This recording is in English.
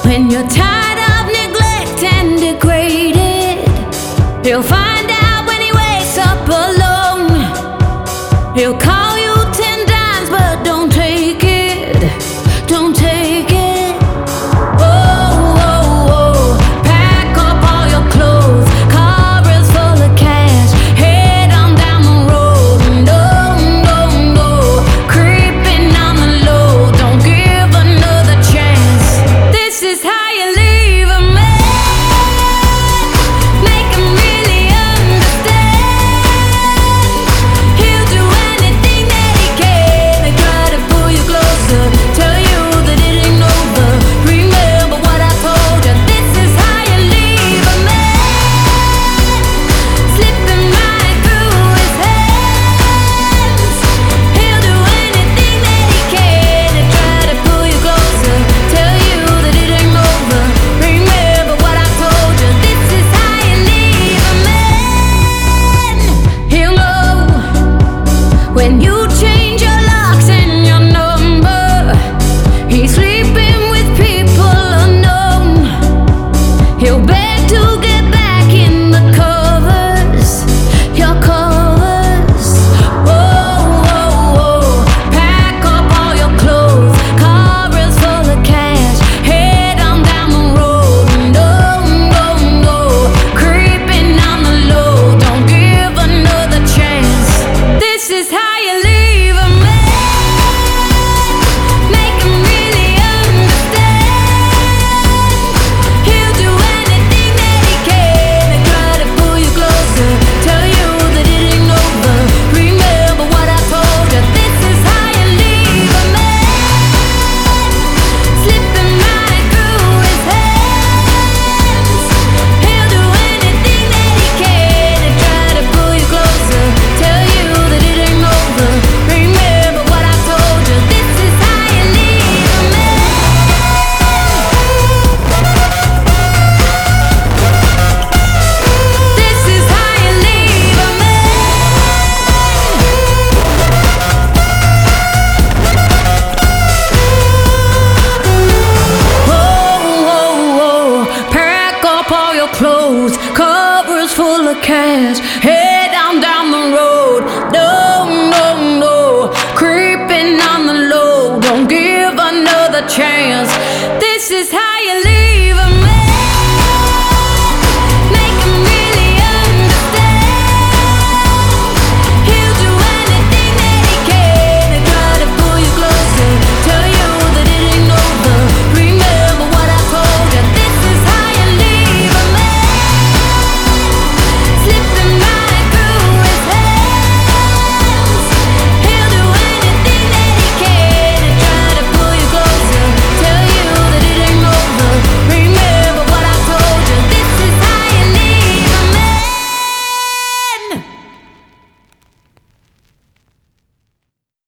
When you're tired of neglect and degraded, he'll find out when he wakes up alone. He'll call you 10 times, but don't take it. Don't take it. Oh, oh, oh. Pack up all your clothes. Car is full of cash. Head on down the road. No, no, no. Creeping on the low. Don't give another chance. This is how you leave a man. Make him really understand. He'll do anything that he can to try to pull you closer. Tell you that it ain't over. Remember what I told you. This is how you leave a man. Slipping right through his hands. He'll do anything that he can to try to pull you closer. Tell you that it ain't over. Remember what I told you. This is how you leave a man. He'll know when you change your locks and your number. He's sleeping with people unknown. He'll beg to get back in the covers, your covers. Oh, oh, oh. Pack up all your clothes. Car is full of cash. Head on down the road. No, no, no. Creeping on the low. Don't give another chance. This is how you leave a man. Make him really understand. He'll do anything that he can to try to pull you closer. Tell you that it ain't over. Remember what I told you. This is how you leave a man. Slipping right through his hands. He'll do anything that he can to try to pull you closer. Tell you that it ain't over. Remember what I told you. This is how you leave a man. This is how you leave a man. Oh, oh, oh. Pack up all your clothes. Covers full of cash. Head down the road. No, no, no. Creeping on the low. Don't give another chance. This is how you live.